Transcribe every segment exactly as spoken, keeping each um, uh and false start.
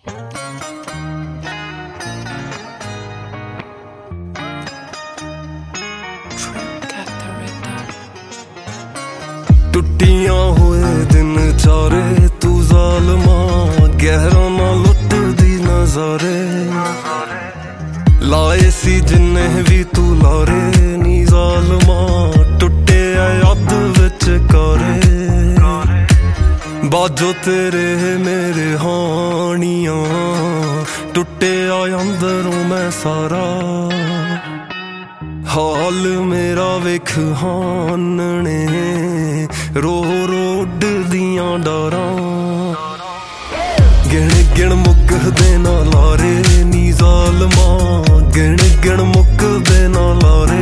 टुटियां हुए दिन चारे तू जालमा गहरा ना लुटदी नजारे लाए सी जिन्ने भी तू लारे नी जालमा टुटे अद विच कारे बाजो तेरे मेरे हानियां टुटे अंदरों मैं सारा हाल मेरा वेख हानने रो रो उड्डदियां डारां गिण गिण मुकदे ना लारे नी जालमा गिण गिण मुकदे ना लारे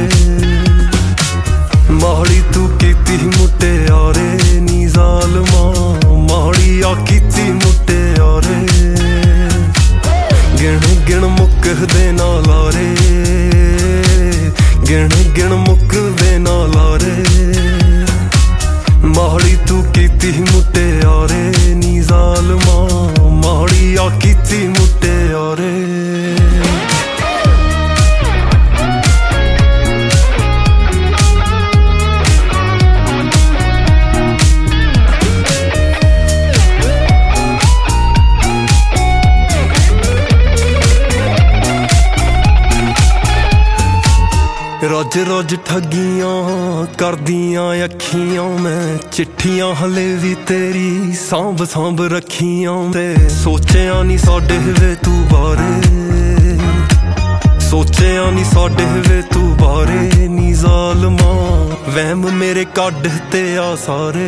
माड़ी तू कीती मुटियारे नी जालमा माड़ी आ कीती मुटियारे गिण गिण मुकदे ना लारे गिण गिण मुकदे ना लारे माड़ी तू कीती मुटियारे नी जालमा माड़ी आ कीती मुटियारे रज रज ठगियां करदियां अखियां मैं चिट्ठियां हले भी तेरी सांभ सांभ रखियां ते सोचिया नी साडे वे तू बारे सोचिया नी साडे वे तू बारे नी जालमा वहम मेरे कड ते आ सारे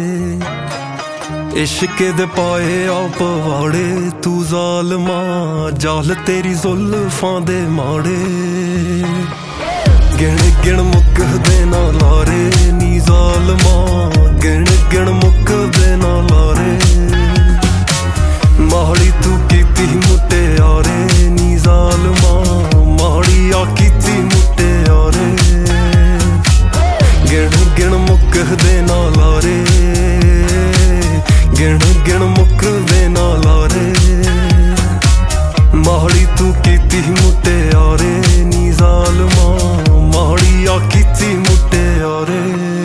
इश्के दे पाए आ पवाड़े तू जालमा जाल तेरी जुल्फां दे माड़े गिण गिण मुकदे ना लारे नी जालमा गिण गिण मुकदे ना लारे माड़ी तू कीती मुटियारे नी जालमा माड़ी आ कीती मुटियारे गिण गिण मुकदे ना लारे गिण गिण मुकदे ना लारे माड़ी तू कीती मुटियारे नी जालमा माड़ी आ कीती मुटियारे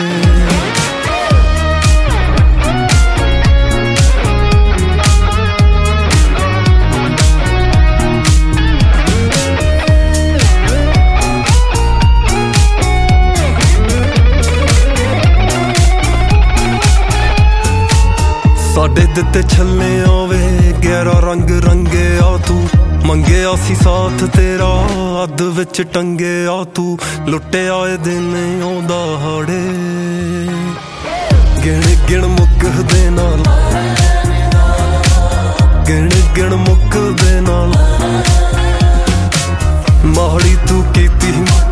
साडे दिते छल्ले आवे गहरा रंग रंगे आ तू मंगया सी साथ तेरा अद विच टंगे आ तू लुटे आए दिन आउंदा हाड़े गिण गिण मुकदे ना गिण गिण मुकदे ना माड़ी तू कीती